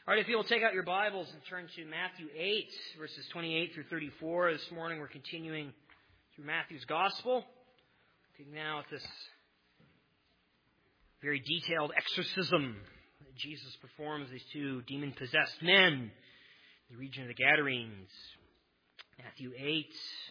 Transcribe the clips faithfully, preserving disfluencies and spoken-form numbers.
All right, if you will take out your Bibles and turn to Matthew eight, verses twenty-eight through thirty-four. This morning we're continuing through Matthew's Gospel. Looking now at this very detailed exorcism that Jesus performs these two demon-possessed men in the region of the Gadarenes. Matthew eight,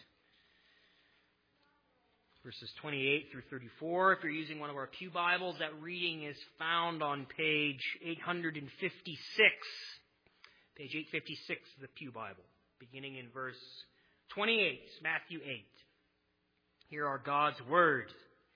verses twenty-eight through thirty-four. If you're using one of our pew Bibles, that reading is found on page eight fifty-six. Page eight fifty-six of the pew Bible, beginning in verse twenty-eight, Matthew eight. Here are God's words.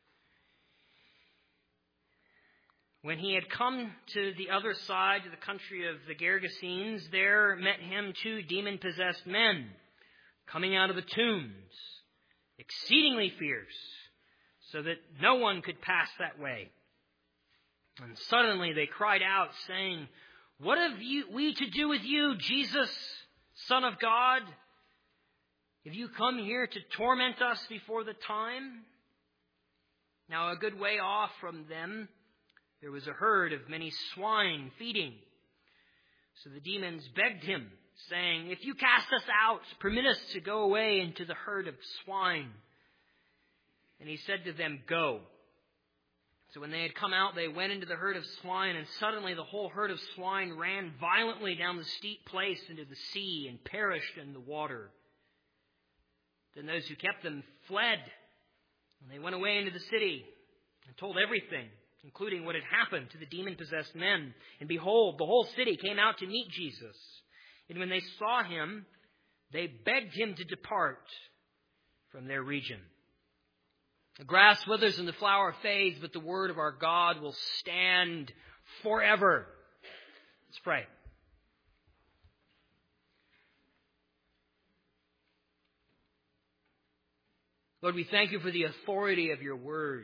When he had come to the other side, to the country of the Gergesenes, there met him two demon-possessed men, coming out of the tombs, exceedingly fierce, so that no one could pass that way. And suddenly they cried out, saying, "What have you, we to do with you, Jesus, Son of God? Have you come here to torment us before the time?" Now a good way off from them there was a herd of many swine feeding. So the demons begged him, saying, "If you cast us out, permit us to go away into the herd of swine." And he said to them, "Go." So when they had come out, they went into the herd of swine, and suddenly the whole herd of swine ran violently down the steep place into the sea and perished in the water. Then those who kept them fled, and they went away into the city and told everything, including what had happened to the demon-possessed men. And behold, the whole city came out to meet Jesus. And when they saw him, they begged him to depart from their region. The grass withers and the flower fades, but the word of our God will stand forever. Let's pray. Lord, we thank you for the authority of your word,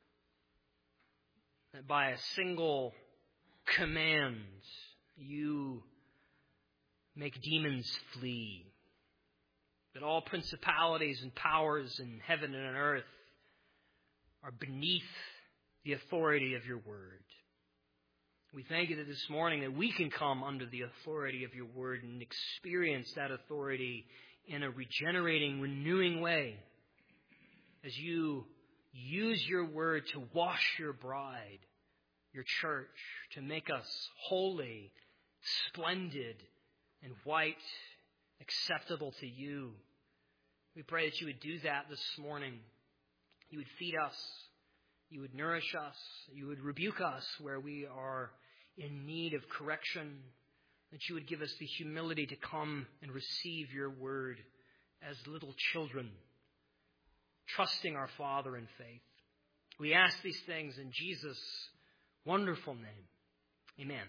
that by a single command you make demons flee, that all principalities and powers in heaven and on earth are beneath the authority of your word. We thank you that this morning that we can come under the authority of your word and experience that authority in a regenerating, renewing way as you use your word to wash your bride, your church, to make us holy, splendid, and white, acceptable to you. We pray that you would do that this morning. You would feed us. You would nourish us. You would rebuke us where we are in need of correction. That you would give us the humility to come and receive your word as little children, trusting our Father in faith. We ask these things in Jesus' wonderful name. Amen.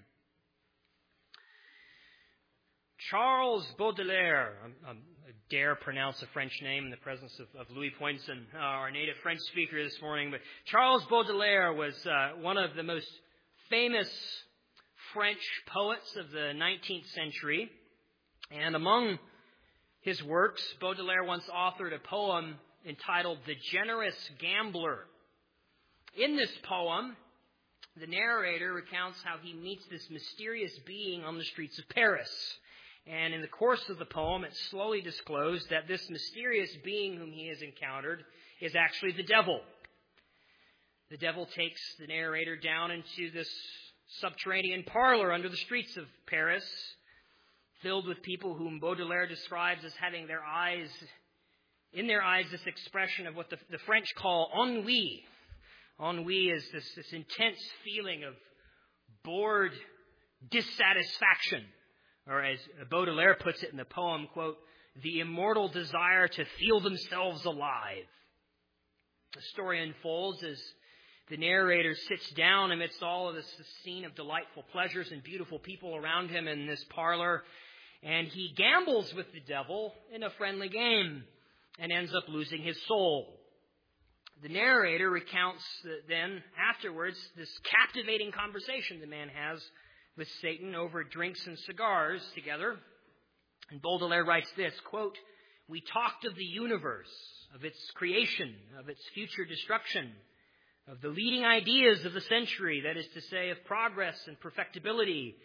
Charles Baudelaire, I, I dare pronounce a French name in the presence of, of Louis Poinson, uh, our native French speaker this morning, but Charles Baudelaire was uh, one of the most famous French poets of the nineteenth century. And among his works, Baudelaire once authored a poem entitled "The Generous Gambler." In this poem, the narrator recounts how he meets this mysterious being on the streets of Paris. And in the course of the poem, it's slowly disclosed that this mysterious being whom he has encountered is actually the devil. The devil takes the narrator down into this subterranean parlor under the streets of Paris, filled with people whom Baudelaire describes as having their eyes, in their eyes, this expression of what the, the French call ennui. Ennui is this, this intense feeling of bored dissatisfaction. Or as Baudelaire puts it in the poem, quote, "the immortal desire to feel themselves alive." The story unfolds as the narrator sits down amidst all of this, this scene of delightful pleasures and beautiful people around him in this parlor, and he gambles with the devil in a friendly game and ends up losing his soul. The narrator recounts that then, afterwards, this captivating conversation the man has with Satan over drinks and cigars together. And Baudelaire writes this, quote, "We talked of the universe, of its creation, of its future destruction, of the leading ideas of the century, that is to say, of progress and perfectibility,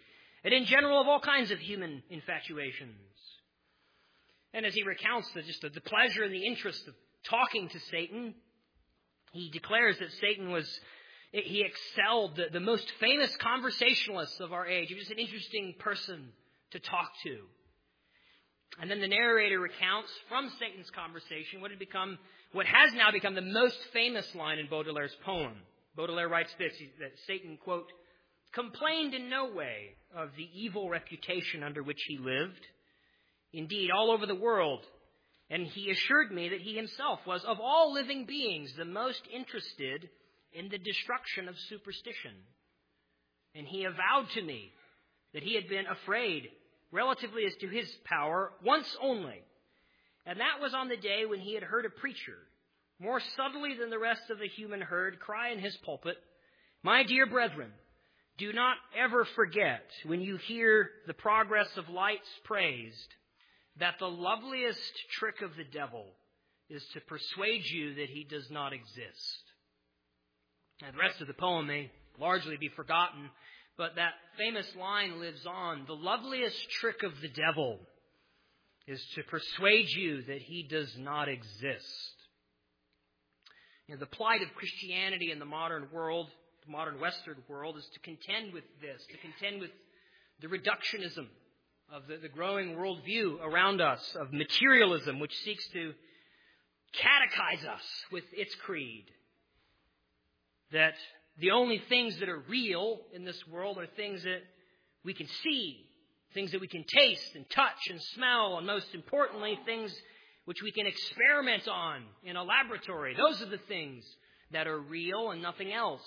and in general of all kinds of human infatuations. And as he recounts the, just the, the pleasure and the interest of talking to Satan, he declares that Satan was, he excelled the, the most famous conversationalists of our age. He was just an interesting person to talk to. And then the narrator recounts from Satan's conversation what had become, what has now become the most famous line in Baudelaire's poem. Baudelaire writes this, that Satan, quote, complained in no way of the evil reputation under which he lived, indeed all over the world, and he assured me that he himself was, of all living beings, the most interested in the destruction of superstition. And he avowed to me that he had been afraid relatively as to his power once only, and that was on the day when he had heard a preacher, more subtly than the rest of the human herd, cry in his pulpit, my dear brethren, do not ever forget, when you hear the progress of lights praised, that the loveliest trick of the devil is to persuade you that he does not exist. And the rest of the poem may largely be forgotten, but that famous line lives on. The loveliest trick of the devil is to persuade you that he does not exist. You know, the plight of Christianity in the modern world, the modern Western world, is to contend with this, to contend with the reductionism of the, the growing worldview around us, of materialism, which seeks to catechize us with its creed. That the only things that are real in this world are things that we can see, things that we can taste and touch and smell, and most importantly, things which we can experiment on in a laboratory. Those are the things that are real and nothing else.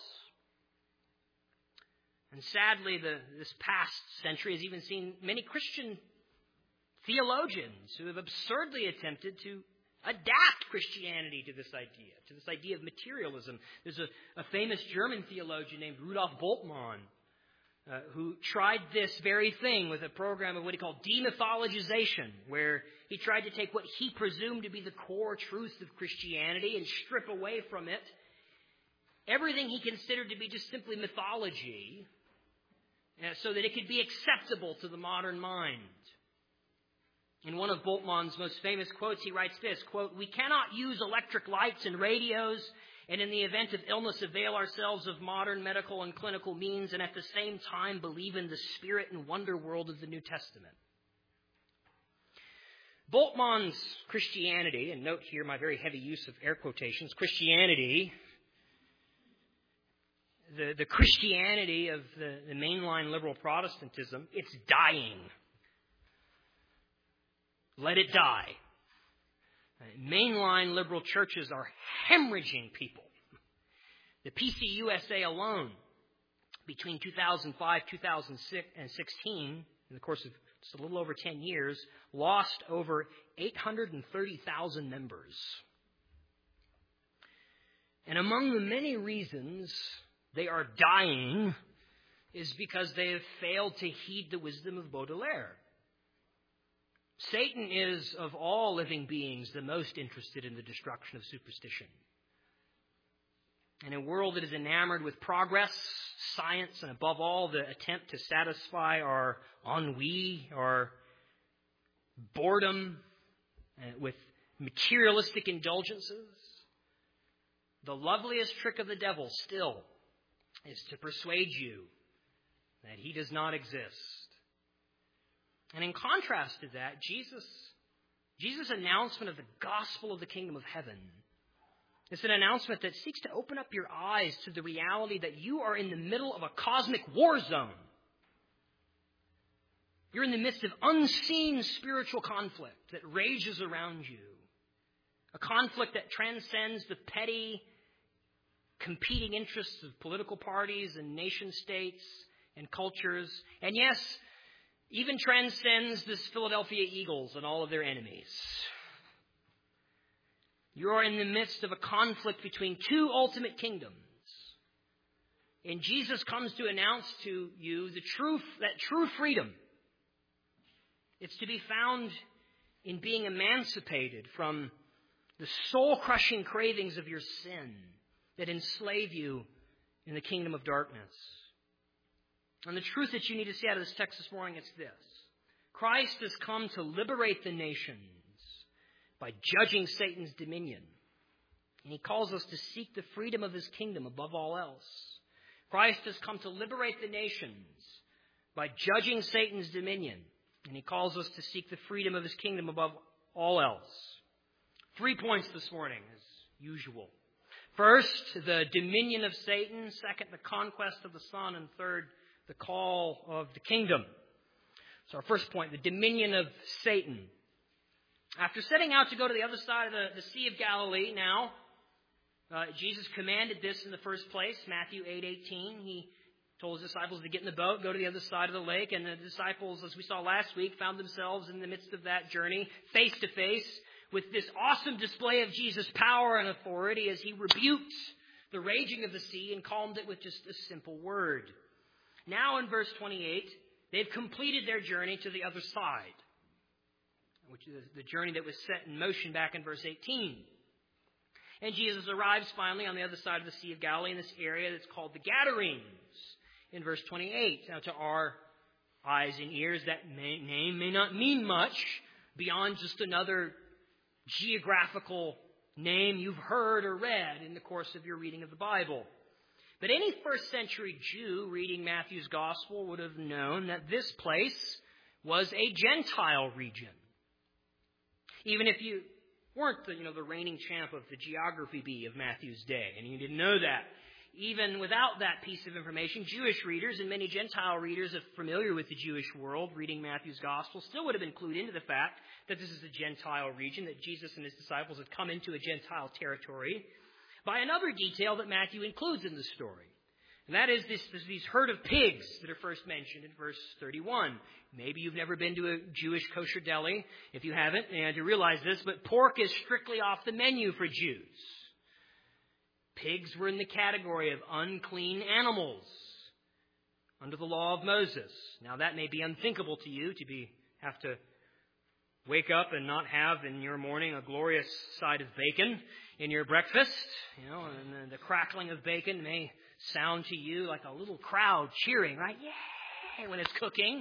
And sadly, the, this past century has even seen many Christian theologians who have absurdly attempted to adapt Christianity to this idea, to this idea of materialism. There's a, a famous German theologian named Rudolf Bultmann uh, who tried this very thing with a program of what he called demythologization, where he tried to take what he presumed to be the core truth of Christianity and strip away from it everything he considered to be just simply mythology, uh, so that it could be acceptable to the modern mind. In one of Bultmann's most famous quotes, he writes this, quote, we cannot use electric lights and radios and in the event of illness avail ourselves of modern medical and clinical means and at the same time believe in the spirit and wonder world of the New Testament. Bultmann's Christianity, and note here my very heavy use of air quotations, Christianity, the, the Christianity of the, the mainline liberal Protestantism, it's dying. Let it die. Mainline liberal churches are hemorrhaging people. The P C U S A alone, between two thousand five and two thousand sixteen, in the course of just a little over ten years, lost over eight hundred thirty thousand members. And among the many reasons they are dying is because they have failed to heed the wisdom of Baudelaire. Satan is, of all living beings, the most interested in the destruction of superstition. In a world that is enamored with progress, science, and above all, the attempt to satisfy our ennui, our boredom uh, with materialistic indulgences, the loveliest trick of the devil still is to persuade you that he does not exist. And in contrast to that, Jesus, Jesus' announcement of the gospel of the kingdom of heaven is an announcement that seeks to open up your eyes to the reality that you are in the middle of a cosmic war zone. You're in the midst of unseen spiritual conflict that rages around you. A conflict that transcends the petty competing interests of political parties and nation states and cultures. And yes, even transcends this Philadelphia Eagles and all of their enemies. You are in the midst of a conflict between two ultimate kingdoms. And Jesus comes to announce to you the truth, that true freedom. It's to be found in being emancipated from the soul-crushing cravings of your sin that enslave you in the kingdom of darkness. And the truth that you need to see out of this text this morning is this. Christ has come to liberate the nations by judging Satan's dominion. And he calls us to seek the freedom of his kingdom above all else. Christ has come to liberate the nations by judging Satan's dominion. And he calls us to seek the freedom of his kingdom above all else. Three points this morning, as usual. First, the dominion of Satan. Second, the conquest of the Son. And third, the call of the kingdom. So our first point, the dominion of Satan. After setting out to go to the other side of the, the Sea of Galilee now, uh, Jesus commanded this in the first place, Matthew eight eighteen. He told his disciples to get in the boat, go to the other side of the lake, and the disciples, as we saw last week, found themselves in the midst of that journey, face to face, with this awesome display of Jesus' power and authority as he rebuked the raging of the sea and calmed it with just a simple word. Now in verse twenty-eight, they've completed their journey to the other side, which is the journey that was set in motion back in verse eighteen. And Jesus arrives finally on the other side of the Sea of Galilee in this area that's called the Gadarenes in verse twenty-eight. Now to our eyes and ears, that may, name may not mean much beyond just another geographical name you've heard or read in the course of your reading of the Bible. But any first century Jew reading Matthew's gospel would have known that this place was a Gentile region. Even if you weren't the, you know, the reigning champ of the geography bee of Matthew's day, and you didn't know that, even without that piece of information, Jewish readers and many Gentile readers familiar with the Jewish world reading Matthew's gospel still would have been clued into the fact that this is a Gentile region, that Jesus and his disciples had come into a Gentile territory by another detail that Matthew includes in the story. And that is this, this, these herd of pigs that are first mentioned in verse thirty-one. Maybe you've never been to a Jewish kosher deli. If you haven't, and you realize this, but pork is strictly off the menu for Jews. Pigs were in the category of unclean animals under the law of Moses. Now that may be unthinkable to you, to be have to wake up and not have in your morning a glorious side of bacon in your breakfast. You know, and the crackling of bacon may sound to you like a little crowd cheering, right? Yay! When it's cooking.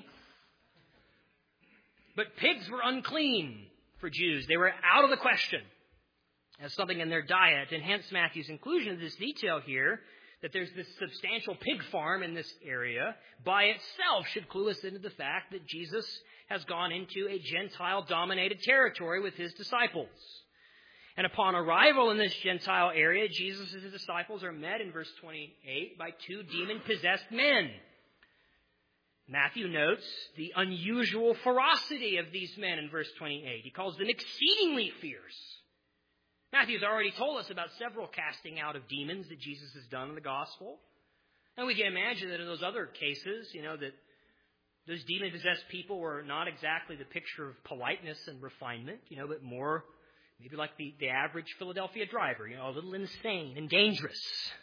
But pigs were unclean for Jews. They were out of the question as something in their diet. And hence Matthew's inclusion of this detail here, that there's this substantial pig farm in this area, by itself should clue us into the fact that Jesus has gone into a Gentile-dominated territory with his disciples. And upon arrival in this Gentile area, Jesus and his disciples are met in verse twenty-eight by two demon-possessed men. Matthew notes the unusual ferocity of these men in verse twenty-eight. He calls them exceedingly fierce. Matthew's already told us about several casting out of demons that Jesus has done in the gospel. And we can imagine that in those other cases, you know, that those demon-possessed people were not exactly the picture of politeness and refinement, you know, but more maybe like the, the average Philadelphia driver, you know, a little insane and dangerous.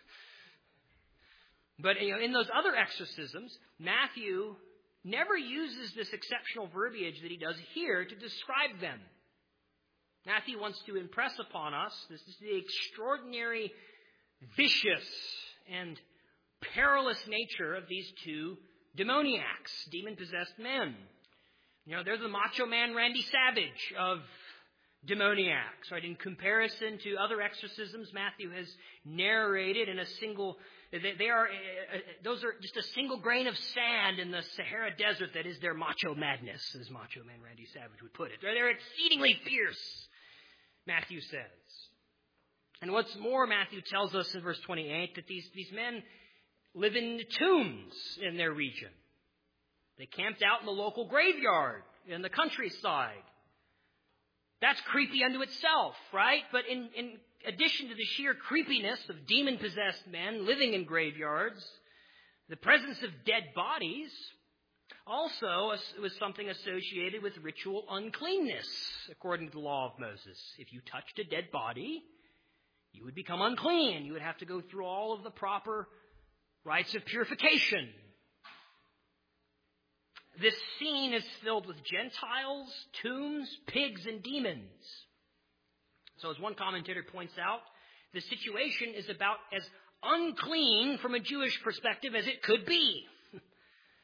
But you know, in those other exorcisms, Matthew never uses this exceptional verbiage that he does here to describe them. Matthew wants to impress upon us this is the extraordinary, vicious, and perilous nature of these two demoniacs, demon-possessed men. You know, they're the macho man Randy Savage of demoniacs, right? In comparison to other exorcisms Matthew has narrated in a single, they, they are, uh, those are just a single grain of sand in the Sahara Desert that is their macho madness, as macho man Randy Savage would put it. They're exceedingly fierce, Matthew says. And what's more, Matthew tells us in verse twenty-eight that these, these men live in tombs in their region. They camped out in the local graveyard in the countryside. That's creepy unto itself, right? But in, in addition to the sheer creepiness of demon-possessed men living in graveyards, the presence of dead bodies also was something associated with ritual uncleanness, according to the law of Moses. If you touched a dead body, you would become unclean. You would have to go through all of the proper rites of purification. This scene is filled with Gentiles, tombs, pigs, and demons. So as one commentator points out, the situation is about as unclean from a Jewish perspective as it could be.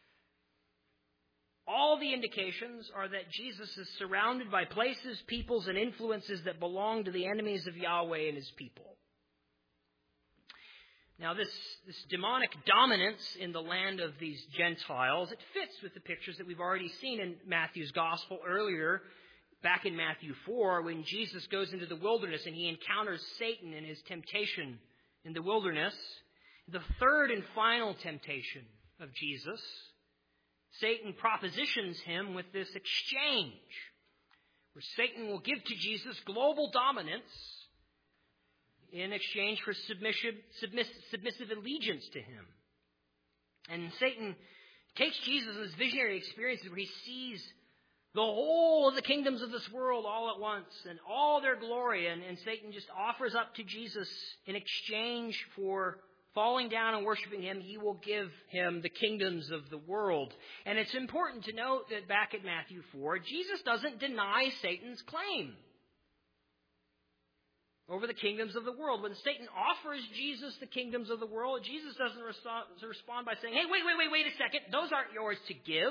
All the indications are that Jesus is surrounded by places, peoples, and influences that belong to the enemies of Yahweh and his people. Now, this, this demonic dominance in the land of these Gentiles, it fits with the pictures that we've already seen in Matthew's gospel earlier, back in Matthew four, when Jesus goes into the wilderness and he encounters Satan in his temptation in the wilderness. The third and final temptation of Jesus, Satan propositions him with this exchange, where Satan will give to Jesus global dominance in exchange for submissive, submiss, submissive allegiance to him. And Satan takes Jesus in his visionary experiences where he sees the whole of the kingdoms of this world all at once and all their glory. And, and Satan just offers up to Jesus in exchange for falling down and worshiping him, he will give him the kingdoms of the world. And it's important to note that back at Matthew four, Jesus doesn't deny Satan's claim over the kingdoms of the world. When Satan offers Jesus the kingdoms of the world, Jesus doesn't respond by saying, hey, wait, wait, wait, wait a second. Those aren't yours to give.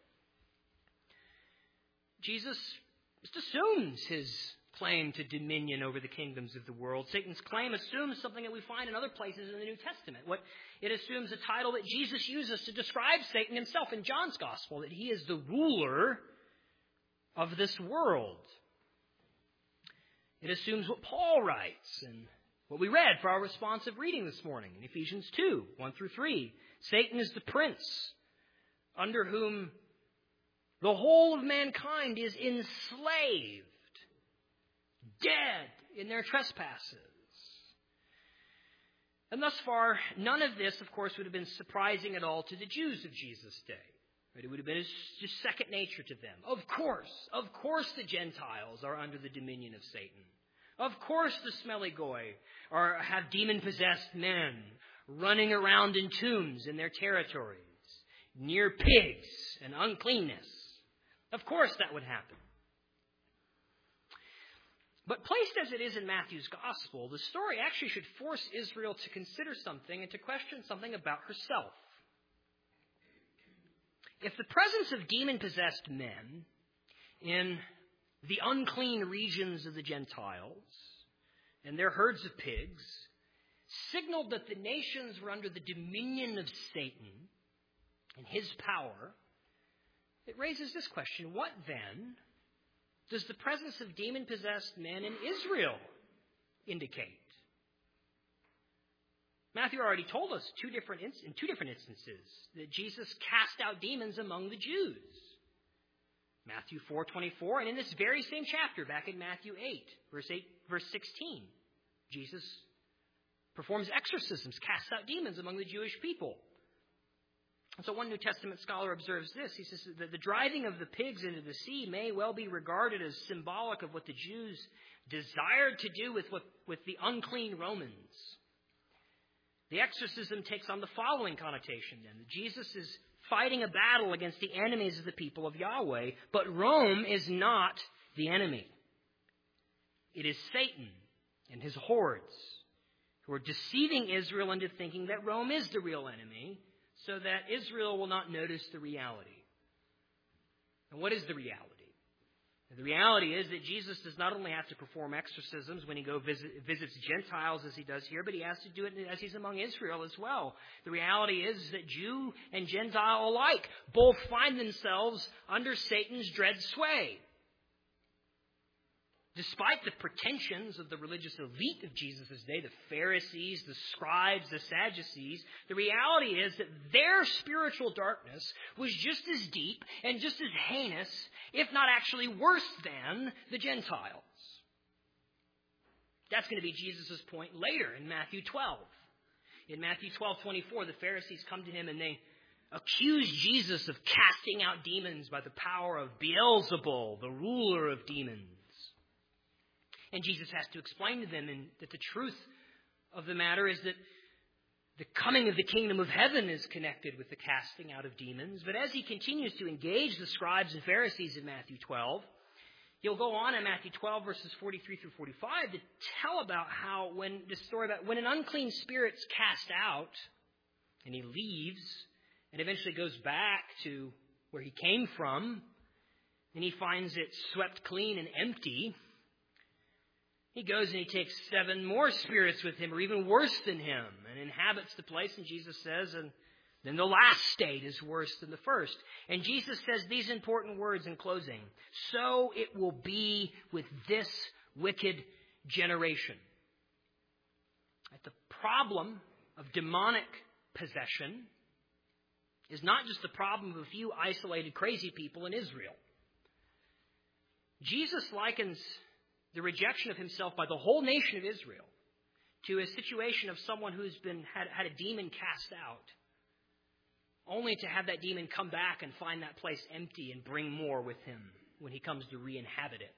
Jesus just assumes his claim to dominion over the kingdoms of the world. Satan's claim assumes something that we find in other places in the New Testament. What it assumes a title that Jesus uses to describe Satan himself in John's Gospel, that he is the ruler of this world. It assumes what Paul writes and what we read for our responsive reading this morning in Ephesians two, one through three. Satan is the prince under whom the whole of mankind is enslaved, dead in their trespasses. And thus far, none of this, of course, would have been surprising at all to the Jews of Jesus' day. It would have been just second nature to them. Of course, of course the Gentiles are under the dominion of Satan. Of course the smelly goy are, have demon-possessed men running around in tombs in their territories, near pigs and uncleanness. Of course that would happen. But placed as it is in Matthew's gospel, the story actually should force Israel to consider something and to question something about herself. If the presence of demon-possessed men in the unclean regions of the Gentiles and their herds of pigs signaled that the nations were under the dominion of Satan and his power, it raises this question: what then does the presence of demon-possessed men in Israel indicate? Matthew already told us two different in two different instances that Jesus cast out demons among the Jews. Matthew four twenty-four, and in this very same chapter, back in Matthew eight, verse eight, verse sixteen, Jesus performs exorcisms, casts out demons among the Jewish people. And so one New Testament scholar observes this. He says that the driving of the pigs into the sea may well be regarded as symbolic of what the Jews desired to do with, what, with the unclean Romans. The exorcism takes on the following connotation then. Jesus is fighting a battle against the enemies of the people of Yahweh, but Rome is not the enemy. It is Satan and his hordes who are deceiving Israel into thinking that Rome is the real enemy, so that Israel will not notice the reality. And what is the reality? The reality is that Jesus does not only have to perform exorcisms when he go visit, visits Gentiles as he does here, but he has to do it as he's among Israel as well. The reality is that Jew and Gentile alike both find themselves under Satan's dread sway. Despite the pretensions of the religious elite of Jesus' day, the Pharisees, the scribes, the Sadducees, the reality is that their spiritual darkness was just as deep and just as heinous, if not actually worse than, the Gentiles. That's going to be Jesus' point later in Matthew twelve. In Matthew twelve twenty-four, the Pharisees come to him and they accuse Jesus of casting out demons by the power of Beelzebul, the ruler of demons. And Jesus has to explain to them in, that the truth of the matter is that the coming of the kingdom of heaven is connected with the casting out of demons. But as he continues to engage the scribes and Pharisees in Matthew twelve, he'll go on in Matthew twelve, verses forty-three through forty-five, to tell about how when the story about when an unclean spirit's cast out and he leaves and eventually goes back to where he came from, and he finds it swept clean and empty. He goes and he takes seven more spirits with him, or even worse than him, and inhabits the place. And Jesus says, and then the last state is worse than the first. And Jesus says these important words in closing. So it will be with this wicked generation. The problem of demonic possession is not just the problem of a few isolated crazy people in Israel. Jesus likens the rejection of himself by the whole nation of Israel to a situation of someone who's been had, had a demon cast out, only to have that demon come back and find that place empty and bring more with him when he comes to re-inhabit it.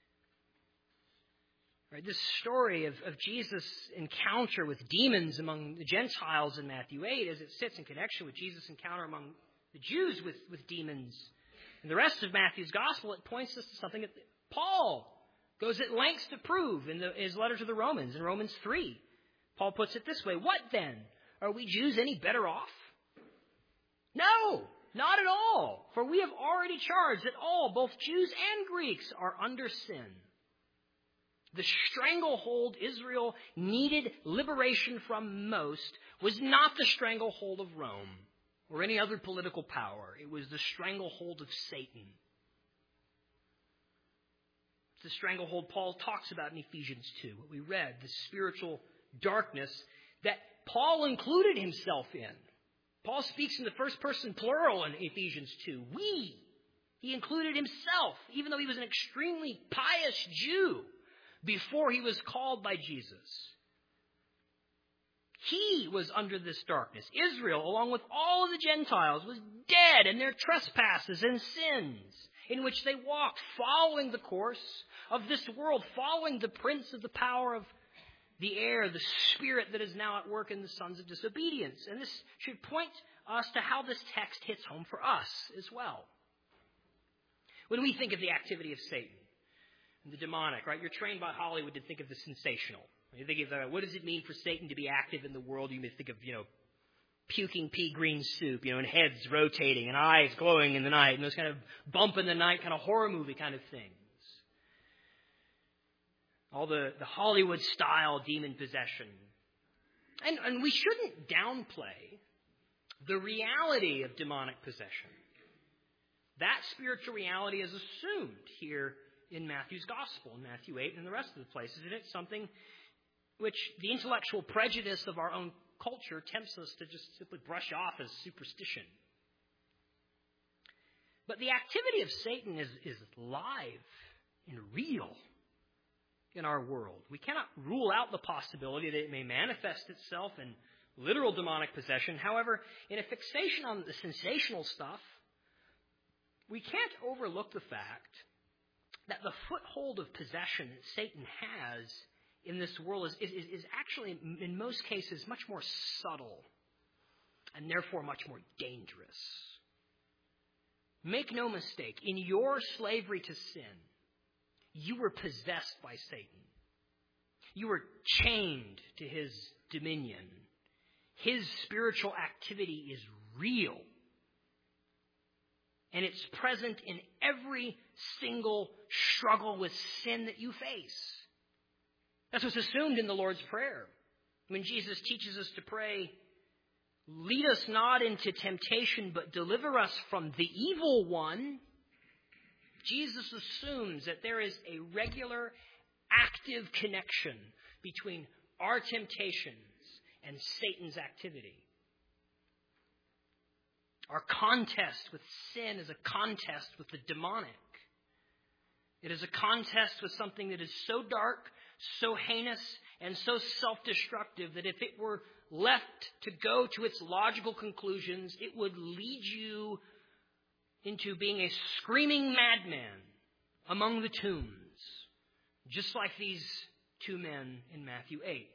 Right, this story of, of Jesus' encounter with demons among the Gentiles in Matthew eight, as it sits in connection with Jesus' encounter among the Jews with, with demons. In the rest of Matthew's gospel, it points us to something that Paul goes at lengths to prove in the, his letter to the Romans, in Romans three. Paul puts it this way: what then? Are we Jews any better off? No, not at all. For we have already charged that all, both Jews and Greeks, are under sin. The stranglehold Israel needed liberation from most was not the stranglehold of Rome or any other political power. It was the stranglehold of Satan. It's the stranglehold Paul talks about in Ephesians two, what we read, the spiritual darkness that Paul included himself in. Paul speaks in the first person plural in Ephesians two. We. He included himself, even though he was an extremely pious Jew before he was called by Jesus. He was under this darkness. Israel, along with all of the Gentiles, was dead in their trespasses and sins in which they walked, following the course of this world, following the prince of the power of the air, the spirit that is now at work in the sons of disobedience. And this should point us to how this text hits home for us as well. When we think of the activity of Satan, the demonic, right? You're trained by Hollywood to think of the sensational. You think of uh, what does it mean for Satan to be active in the world? You may think of, you know, puking pea green soup, you know, and heads rotating and eyes glowing in the night and those kind of bump in the night kind of horror movie kind of things. All the, the Hollywood style demon possession. And, and we shouldn't downplay the reality of demonic possession. That spiritual reality is assumed here in Matthew's gospel, in Matthew eight and the rest of the places. And it's something which the intellectual prejudice of our own culture tempts us to just simply brush off as superstition. But the activity of Satan is, is live and real in our world. We cannot rule out the possibility that it may manifest itself in literal demonic possession. However, in a fixation on the sensational stuff, we can't overlook the fact that the foothold of possession that Satan has in this world is, is, is actually, in most cases, much more subtle and therefore much more dangerous. Make no mistake, in your slavery to sin, you were possessed by Satan. You were chained to his dominion. His spiritual activity is real. And it's present in every single struggle with sin that you face. That's what's assumed in the Lord's Prayer. When Jesus teaches us to pray, lead us not into temptation, but deliver us from the evil one. Jesus assumes that there is a regular, active connection between our temptations and Satan's activity. Our contest with sin is a contest with the demonic. It is a contest with something that is so dark, so heinous, and so self-destructive that if it were left to go to its logical conclusions, it would lead you into being a screaming madman among the tombs, just like these two men in Matthew eight.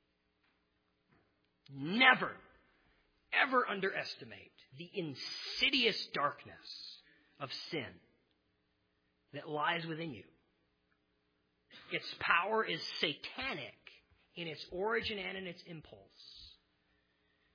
Never, ever underestimate the insidious darkness of sin that lies within you. Its power is satanic in its origin and in its impulse.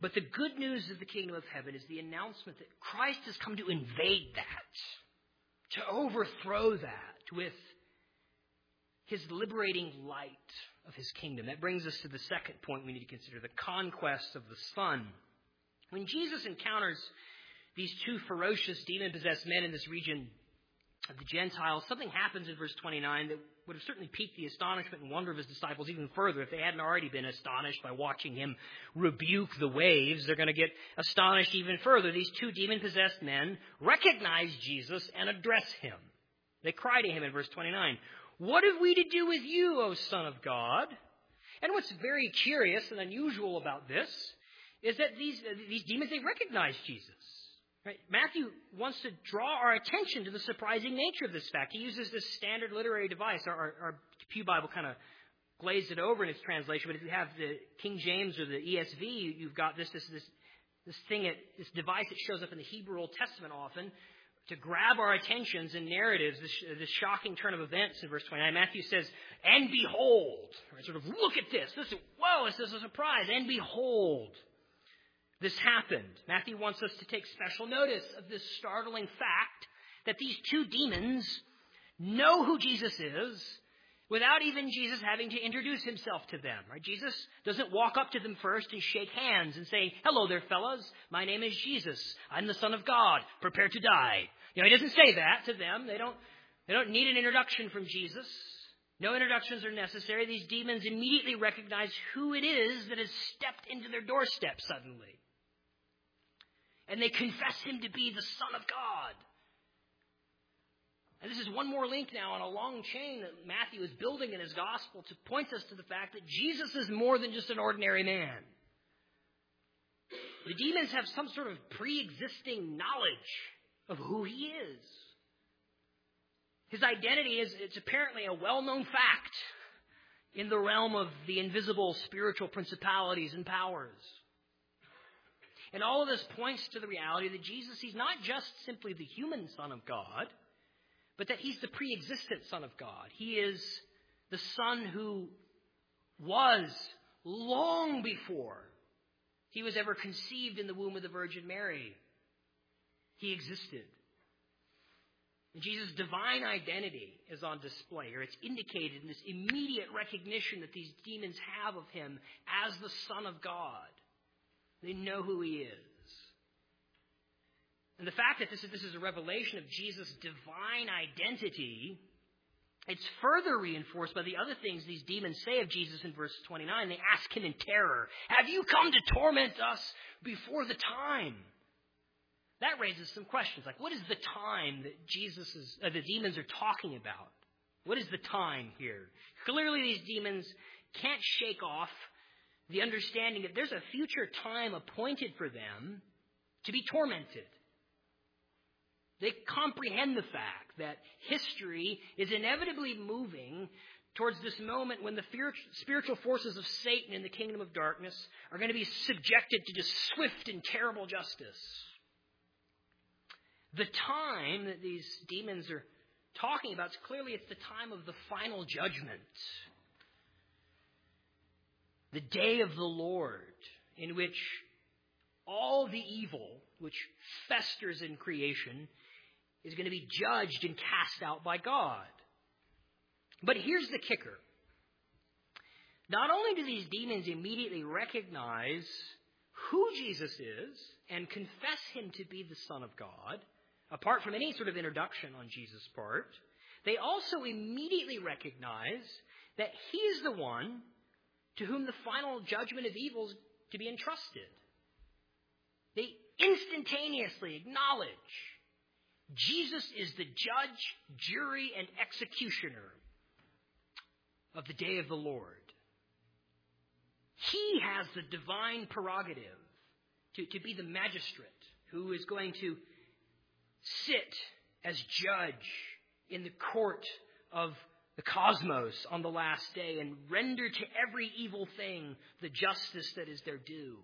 But the good news of the kingdom of heaven is the announcement that Christ has come to invade that, to overthrow that with his liberating light of his kingdom. That brings us to the second point we need to consider, the conquest of the Son. When Jesus encounters these two ferocious demon-possessed men in this region of the Gentiles, something happens in verse twenty-nine that would have certainly piqued the astonishment and wonder of his disciples even further. If they hadn't already been astonished by watching him rebuke the waves, they're going to get astonished even further. These two demon-possessed men recognize Jesus and address him. They cry to him in verse twenty-nine, "What have we to do with you, O Son of God?" And what's very curious and unusual about this is that these, these demons, they recognize Jesus. Right? Matthew wants to draw our attention to the surprising nature of this fact. He uses this standard literary device. Our, our, our Pew Bible kind of glazed it over in its translation, but if you have the King James or the E S V, you've got this this this, this thing, this device that shows up in the Hebrew Old Testament often to grab our attentions in narratives, this, this shocking turn of events in verse twenty-nine. Matthew says, "And behold," right, sort of, look at this. This is, whoa, this is a surprise. "And behold, this happened." Matthew wants us to take special notice of this startling fact that these two demons know who Jesus is without even Jesus having to introduce himself to them. Right? Jesus doesn't walk up to them first and shake hands and say, "Hello there, fellas. My name is Jesus. I'm the Son of God. Prepare to die." You know, he doesn't say that to them. They don't, they don't need an introduction from Jesus. No introductions are necessary. These demons immediately recognize who it is that has stepped into their doorstep suddenly. And they confess him to be the Son of God. And this is one more link now on a long chain that Matthew is building in his gospel to point us to the fact that Jesus is more than just an ordinary man. The demons have some sort of pre-existing knowledge of who he is. His identity is, it's apparently a well-known fact in the realm of the invisible spiritual principalities and powers. And all of this points to the reality that Jesus, he's not just simply the human Son of God, but that he's the pre-existent Son of God. He is the Son who was long before he was ever conceived in the womb of the Virgin Mary. He existed. And Jesus' divine identity is on display, or it's indicated in this immediate recognition that these demons have of him as the Son of God. They know who he is. And the fact that this is, this is a revelation of Jesus' divine identity, it's further reinforced by the other things these demons say of Jesus in verse twenty-nine. They ask him in terror, "Have you come to torment us before the time?" That raises some questions, like what is the time that Jesus is, uh, the demons are talking about? What is the time here? Clearly these demons can't shake off the understanding that there's a future time appointed for them to be tormented. They comprehend the fact that history is inevitably moving towards this moment when the spiritual forces of Satan in the kingdom of darkness are going to be subjected to just swift and terrible justice. The time that these demons are talking about, is clearly it's the time of the final judgment. The day of the Lord, in which all the evil which festers in creation is going to be judged and cast out by God. But here's the kicker. Not only do these demons immediately recognize who Jesus is and confess him to be the Son of God, apart from any sort of introduction on Jesus' part, they also immediately recognize that he is the one to whom the final judgment of evil is to be entrusted. They instantaneously acknowledge Jesus is the judge, jury, and executioner of the day of the Lord. He has the divine prerogative to, to be the magistrate who is going to sit as judge in the court of the cosmos on the last day and render to every evil thing the justice that is their due.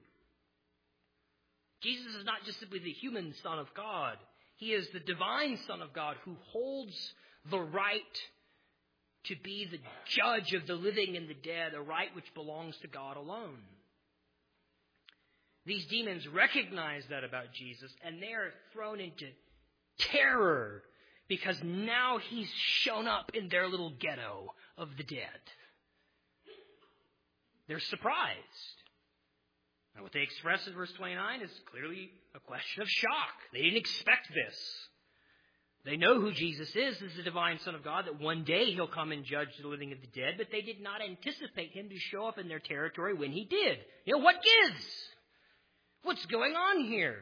Jesus is not just simply the human Son of God. He is the divine Son of God who holds the right to be the judge of the living and the dead, a right which belongs to God alone. These demons recognize that about Jesus, and they are thrown into terror because now he's shown up in their little ghetto of the dead. They're surprised. And what they express in verse twenty-nine is clearly a question of shock. They didn't expect this. They know who Jesus is, as the divine Son of God, that one day he'll come and judge the living and the dead, but they did not anticipate him to show up in their territory when he did. You know, what gives? What's going on here?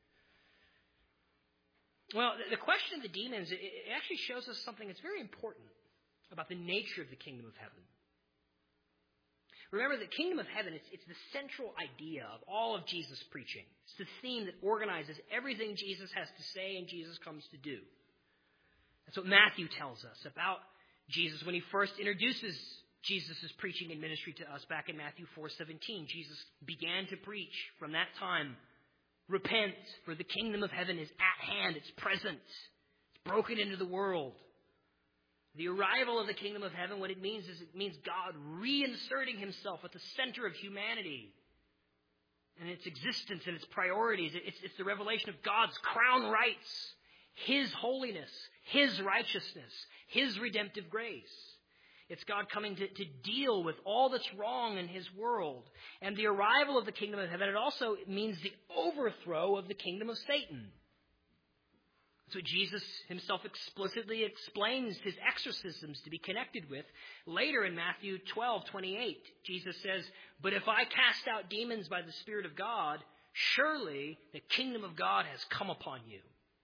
Well, the question of the demons, it actually shows us something that's very important about the nature of the kingdom of heaven. Remember, the kingdom of heaven, it's, it's the central idea of all of Jesus' preaching. It's the theme that organizes everything Jesus has to say and Jesus comes to do. That's what Matthew tells us about Jesus when he first introduces Jesus' preaching and ministry to us back in Matthew four seventeen. Jesus began to preach from that time, repent, for the kingdom of heaven is at hand, it's present, it's broken into the world. The arrival of the kingdom of heaven, what it means is it means God reinserting himself at the center of humanity and its existence and its priorities. It's, it's the revelation of God's crown rights, his holiness, his righteousness, his redemptive grace. It's God coming to, to deal with all that's wrong in his world. And the arrival of the kingdom of heaven, it also means the overthrow of the kingdom of Satan. That's what Jesus himself explicitly explains his exorcisms to be connected with. Later in Matthew twelve twenty-eight, Jesus says, "But if I cast out demons by the Spirit of God, surely the kingdom of God has come upon you."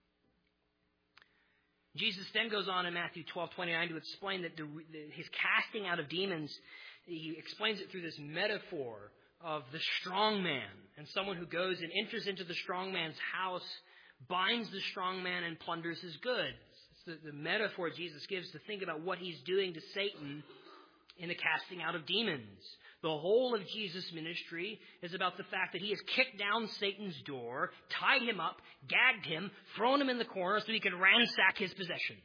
Jesus then goes on in Matthew twelve twenty-nine to explain that the, the, his casting out of demons, he explains it through this metaphor of the strong man and someone who goes and enters into the strong man's house, binds the strong man and plunders his goods. It's the, the metaphor Jesus gives to think about what he's doing to Satan in the casting out of demons. The whole of Jesus' ministry is about the fact that he has kicked down Satan's door, tied him up, gagged him, thrown him in the corner so he can ransack his possessions.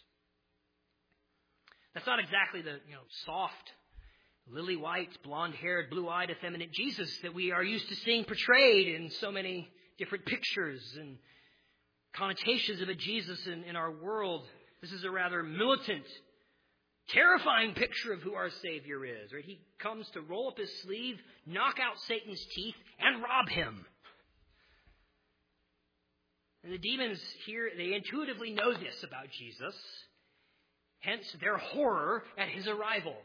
That's not exactly the, you know, soft, lily-white, blonde-haired, blue-eyed, effeminate Jesus that we are used to seeing portrayed in so many different pictures and connotations of a Jesus in, in our world. This is a rather militant, terrifying picture of who our Savior is. Right? He comes to roll up his sleeve, knock out Satan's teeth, and rob him. And the demons here, they intuitively know this about Jesus. Hence their horror at his arrival.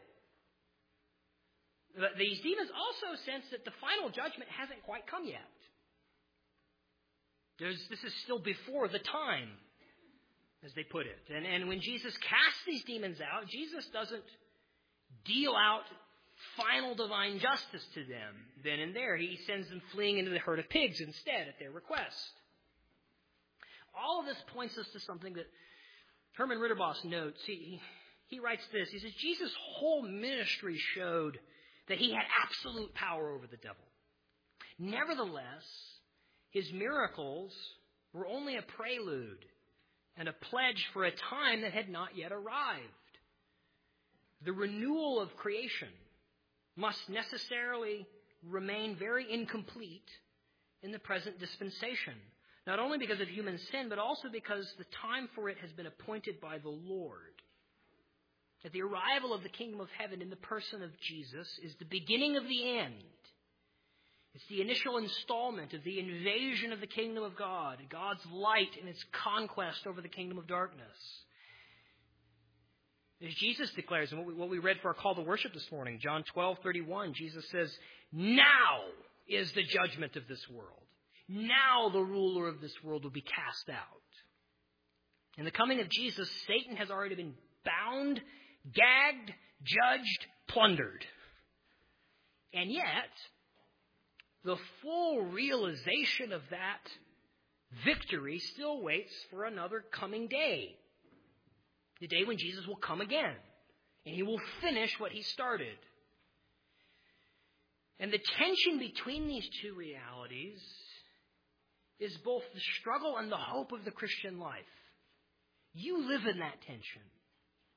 But these demons also sense that the final judgment hasn't quite come yet. There's, this is still before the time, as they put it. And, and when Jesus casts these demons out, Jesus doesn't deal out final divine justice to them then and there. He sends them fleeing into the herd of pigs instead at their request. All of this points us to something that Herman Ritterboss notes. He, he writes this. He says, Jesus' whole ministry showed that he had absolute power over the devil. Nevertheless, his miracles were only a prelude and a pledge for a time that had not yet arrived. The renewal of creation must necessarily remain very incomplete in the present dispensation, not only because of human sin, but also because the time for it has been appointed by the Lord. That the arrival of the kingdom of heaven in the person of Jesus is the beginning of the end. It's the initial installment of the invasion of the kingdom of God, God's light in its conquest over the kingdom of darkness. As Jesus declares, and what we, what we read for our call to worship this morning, John twelve thirty-one, Jesus says, "Now is the judgment of this world. Now the ruler of this world will be cast out." In the coming of Jesus, Satan has already been bound, gagged, judged, plundered. And yet, the full realization of that victory still waits for another coming day. The day when Jesus will come again. And he will finish what he started. And the tension between these two realities is both the struggle and the hope of the Christian life. You live in that tension.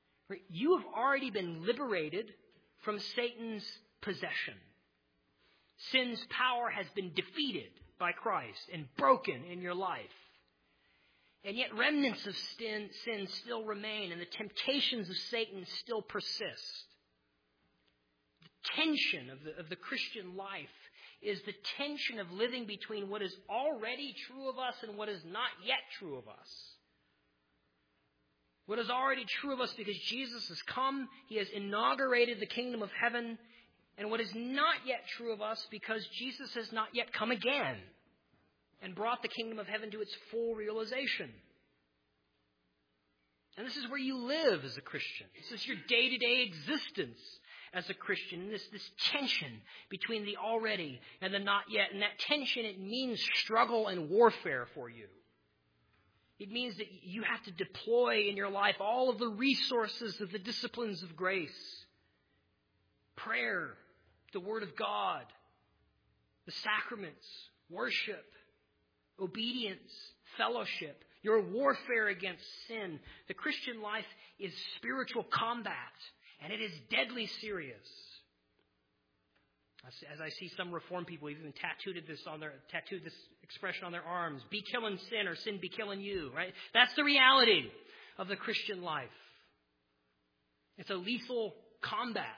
You have already been liberated from Satan's possession. Sin's power has been defeated by Christ and broken in your life. And yet remnants of sin, sin still remain, and the temptations of Satan still persist. The tension of the, of the Christian life is the tension of living between what is already true of us and what is not yet true of us. What is already true of us because Jesus has come, He has inaugurated the kingdom of heaven, and what is not yet true of us because Jesus has not yet come again and brought the kingdom of heaven to its full realization. And this is where you live as a Christian. This is your day-to-day existence as a Christian. And this, this tension between the already and the not yet. And that tension, it means struggle and warfare for you. It means that you have to deploy in your life all of the resources of the disciplines of grace. Prayer, the Word of God, the sacraments, worship, obedience, fellowship, your warfare against sin. The Christian life is spiritual combat, and it is deadly serious. As I see some Reformed people even tattooed this on their tattooed this expression on their arms: "Be killing sin, or sin be killing you." Right? That's the reality of the Christian life. It's a lethal combat.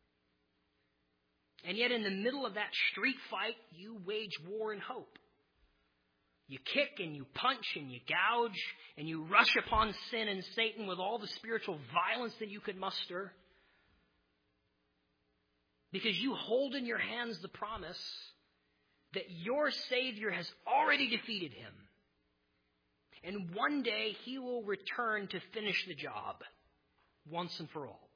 And yet in the middle of that street fight, you wage war in hope. You kick and you punch and you gouge and you rush upon sin and Satan with all the spiritual violence that you could muster. Because you hold in your hands the promise that your Savior has already defeated him. And one day He will return to finish the job once and for all.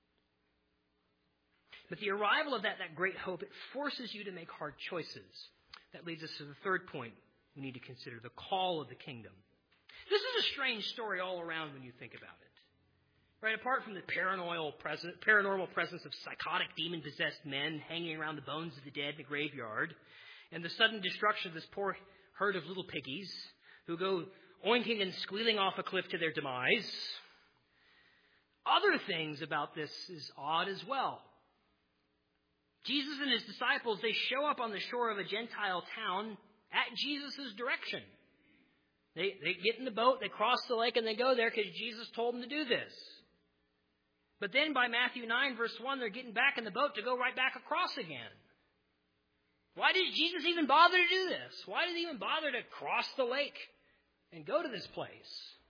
But the arrival of that, that great hope, it forces you to make hard choices. That leads us to the third point we need to consider: the call of the kingdom. This is a strange story all around when you think about it. Right? Apart from the paranormal presence, paranormal presence of psychotic, demon-possessed men hanging around the bones of the dead in a graveyard, and the sudden destruction of this poor herd of little piggies who go oinking and squealing off a cliff to their demise, other things about this is odd as well. Jesus and His disciples, they show up on the shore of a Gentile town at Jesus' direction. They, they get in the boat, they cross the lake, and they go there because Jesus told them to do this. But then by Matthew nine, verse one, they're getting back in the boat to go right back across again. Why did Jesus even bother to do this? Why did He even bother to cross the lake and go to this place?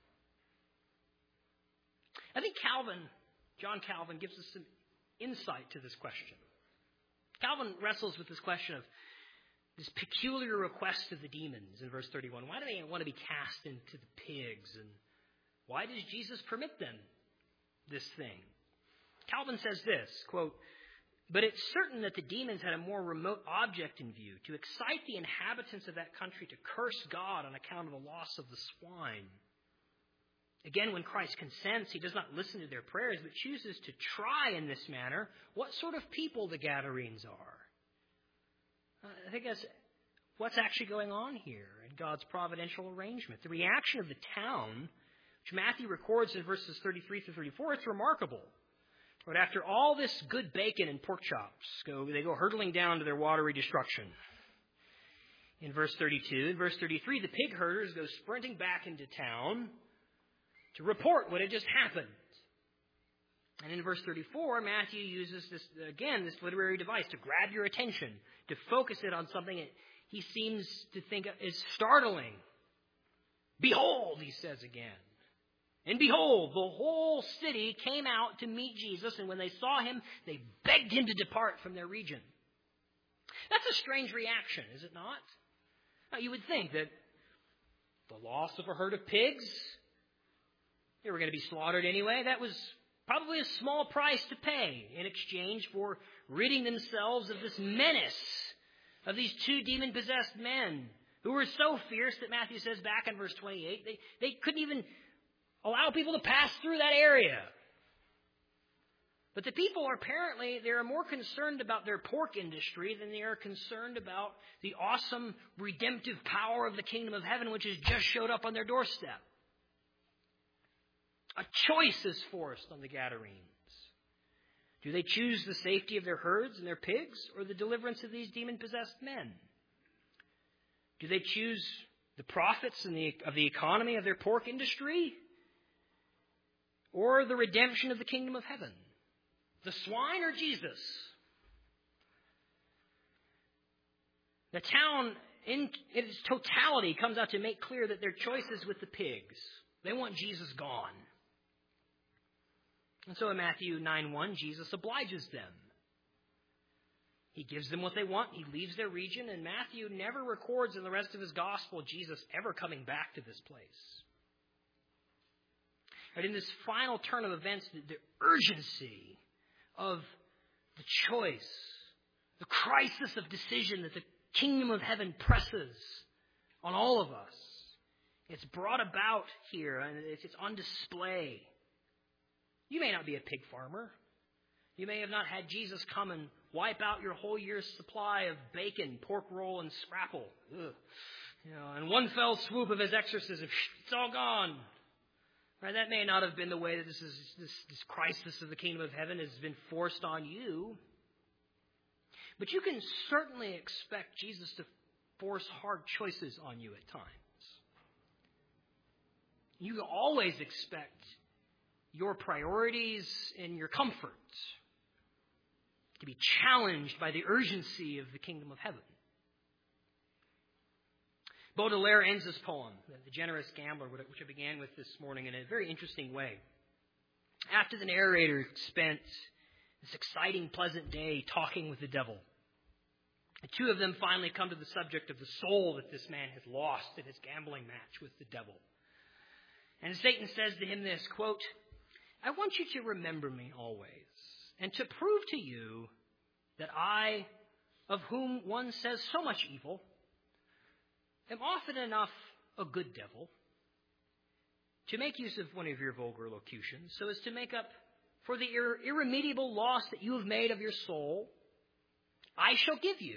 I think Calvin, John Calvin, gives us some insight to this question. Calvin wrestles with this question of this peculiar request of the demons in verse thirty-one. Why do they want to be cast into the pigs? And why does Jesus permit them this thing? Calvin says this, quote, "But it's certain that the demons had a more remote object in view, to excite the inhabitants of that country to curse God on account of the loss of the swine. Again, when Christ consents, He does not listen to their prayers, but chooses to try in this manner what sort of people the Gadarenes are." I think that's what's actually going on here in God's providential arrangement. The reaction of the town, which Matthew records in verses thirty-three through thirty-four, it's remarkable. But after all this good bacon and pork chops, go, they go hurtling down to their watery destruction. In verse thirty-two, in verse thirty-three, the pig herders go sprinting back into town to report what had just happened. And in verse thirty-four, Matthew uses this, again, this literary device to grab your attention, to focus it on something that he seems to think is startling. "Behold," he says again. "And behold, the whole city came out to meet Jesus, and when they saw Him, they begged Him to depart from their region." That's a strange reaction, is it not? Now, you would think that the loss of a herd of pigs, they were going to be slaughtered anyway, that was probably a small price to pay in exchange for ridding themselves of this menace of these two demon-possessed men who were so fierce that Matthew says back in verse twenty-eight, they, they couldn't even allow people to pass through that area. But the people are apparently, they are more concerned about their pork industry than they are concerned about the awesome redemptive power of the kingdom of heaven, which has just showed up on their doorstep. A choice is forced on the Gadarenes. Do they choose the safety of their herds and their pigs, or the deliverance of these demon-possessed men? Do they choose the profits in the, of the economy of their pork industry, or the redemption of the kingdom of heaven? The swine or Jesus? The town in its totality comes out to make clear that their choice is with the pigs. They want Jesus gone. And so in Matthew nine one, Jesus obliges them. He gives them what they want. He leaves their region. And Matthew never records in the rest of his gospel Jesus ever coming back to this place. But in this final turn of events, the, the urgency of the choice, the crisis of decision that the kingdom of heaven presses on all of us, it's brought about here and it's, it's on display. You may not be a pig farmer. You may have not had Jesus come and wipe out your whole year's supply of bacon, pork roll, and scrapple. Ugh. You know, in one fell swoop of his exorcism, it's all gone. Right? That may not have been the way that this is this, this crisis of the kingdom of heaven has been forced on you. But you can certainly expect Jesus to force hard choices on you at times. You can always expect your priorities and your comfort to be challenged by the urgency of the kingdom of heaven. Baudelaire ends his poem, The Generous Gambler, which I began with this morning, in a very interesting way. After the narrator spent this exciting, pleasant day talking with the devil, the two of them finally come to the subject of the soul that this man has lost in his gambling match with the devil. And Satan says to him this, quote, "I want you to remember me always, and to prove to you that I, of whom one says so much evil, am often enough a good devil, to make use of one of your vulgar locutions, so as to make up for the ir- irremediable loss that you have made of your soul. I shall give you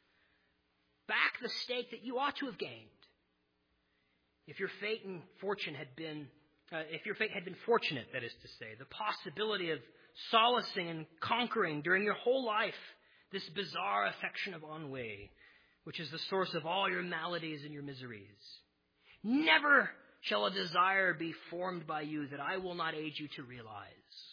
back the stake that you ought to have gained. If your fate and fortune had been, uh, if your fate had been fortunate, that is to say, the possibility of solacing and conquering during your whole life this bizarre affection of ennui, which is the source of all your maladies and your miseries. Never shall a desire be formed by you that I will not aid you to realize.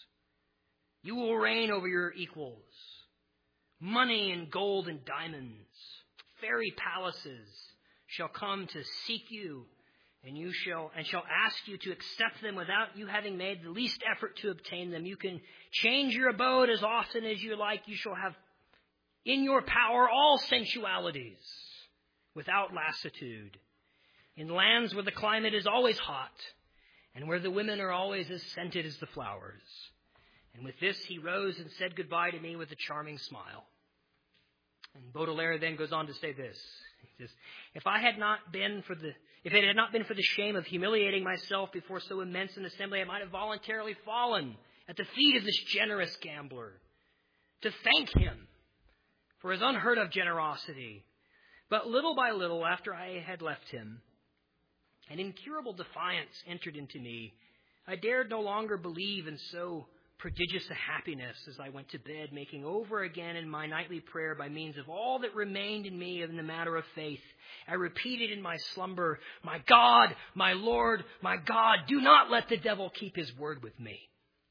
You will reign over your equals. Money and gold and diamonds, fairy palaces shall come to seek you, and you shall and shall ask you to accept them without you having made the least effort to obtain them. You can change your abode as often as you like. You shall have in your power all sensualities without lassitude. In lands where the climate is always hot, and where the women are always as scented as the flowers." And with this, he rose and said goodbye to me with a charming smile. And Baudelaire then goes on to say this. He says, if I had not been for the, if it had not been for the shame of humiliating myself before so immense an assembly, I might have voluntarily fallen at the feet of this generous gambler to thank him for his unheard of generosity. But little by little, after I had left him, an incurable defiance entered into me. I dared no longer believe in so prodigious a happiness as I went to bed, making over again in my nightly prayer by means of all that remained in me in the matter of faith. I repeated in my slumber, my God, my Lord, my God, do not let the devil keep his word with me.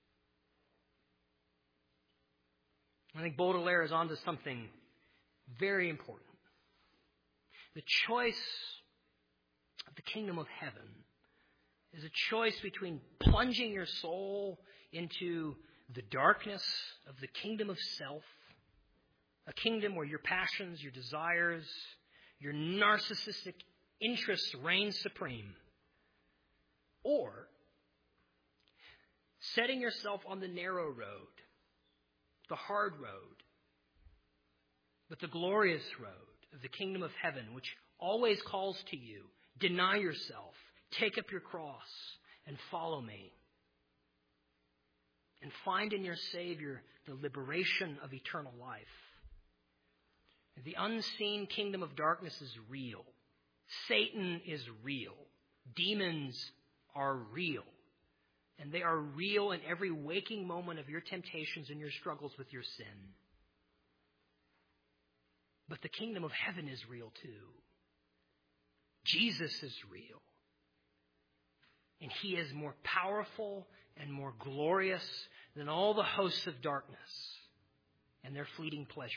I think Baudelaire is onto something very important. The choice of the kingdom of heaven is a choice between plunging your soul into the darkness of the kingdom of self, a kingdom where your passions, your desires, your narcissistic interests reign supreme, or setting yourself on the narrow road, the hard road, but the glorious road of the kingdom of heaven, which always calls to you, deny yourself, take up your cross, and follow me. And find in your Savior the liberation of eternal life. The unseen kingdom of darkness is real. Satan is real. Demons are real. And they are real in every waking moment of your temptations and your struggles with your sin. But the kingdom of heaven is real too. Jesus is real. And he is more powerful and more glorious than all the hosts of darkness and their fleeting pleasures.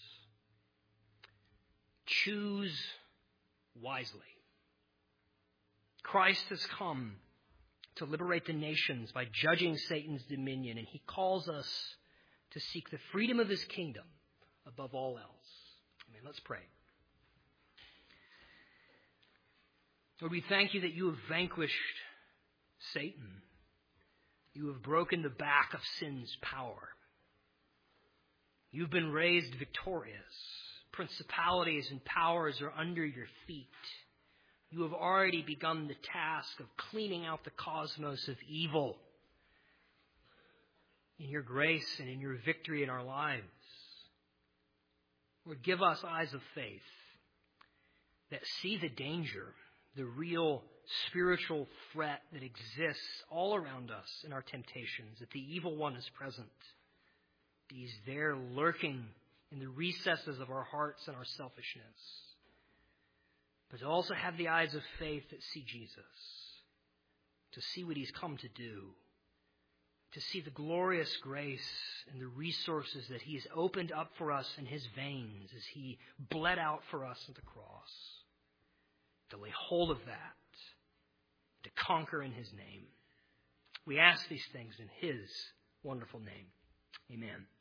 Choose wisely. Christ has come to liberate the nations by judging Satan's dominion, and he calls us to seek the freedom of his kingdom above all else. Amen. Let's pray. Lord, we thank you that you have vanquished Satan. You have broken the back of sin's power. You've been raised victorious. Principalities and powers are under your feet. You have already begun the task of cleaning out the cosmos of evil in your grace and in your victory in our lives. Lord, give us eyes of faith that see the danger, the real spiritual threat that exists all around us in our temptations, that the evil one is present. He's there lurking in the recesses of our hearts and our selfishness. But to also have the eyes of faith that see Jesus, to see what he's come to do, to see the glorious grace and the resources that he has opened up for us in his veins as he bled out for us at the cross, to lay hold of that, to conquer in his name. We ask these things in his wonderful name. Amen.